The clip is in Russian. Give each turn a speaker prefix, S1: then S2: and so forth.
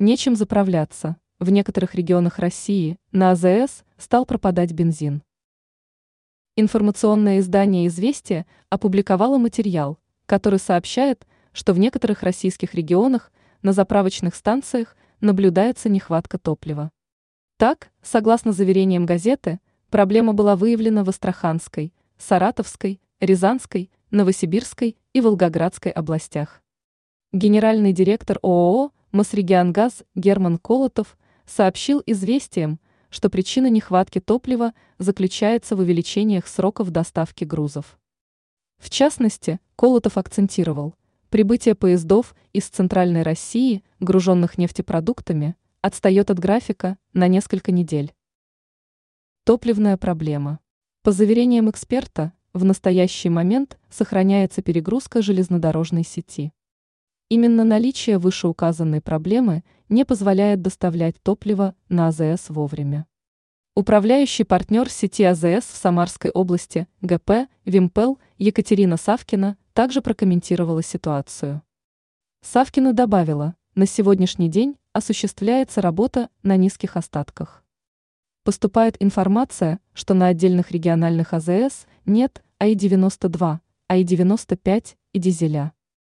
S1: Нечем заправляться. В некоторых регионах России на АЗС стал пропадать бензин. Информационное издание «Известия» опубликовало материал, который сообщает, что в некоторых российских регионах на заправочных станциях наблюдается нехватка топлива. Так, согласно заверениям газеты, проблема была выявлена в Астраханской, Саратовской, Рязанской, Новосибирской и Волгоградской областях. Генеральный директор ООО «Мосрегионгаз» Герман Колотов сообщил «Известиям», что причина нехватки топлива заключается в увеличениях сроков доставки грузов. В частности, Колотов акцентировал, прибытие поездов из Центральной России, груженных нефтепродуктами, отстает от графика на несколько недель. Топливная проблема. По заверениям эксперта, в настоящий момент сохраняется перегрузка железнодорожной сети. Именно наличие вышеуказанной проблемы не позволяет доставлять топливо на АЗС вовремя. Управляющий партнер сети АЗС в Самарской области ГП «Вимпел» Екатерина Савкина также прокомментировала ситуацию. Савкина добавила, на сегодняшний день осуществляется работа на низких остатках. Поступает информация, что на отдельных региональных АЗС нет АИ-92, АИ-95 и дизеля.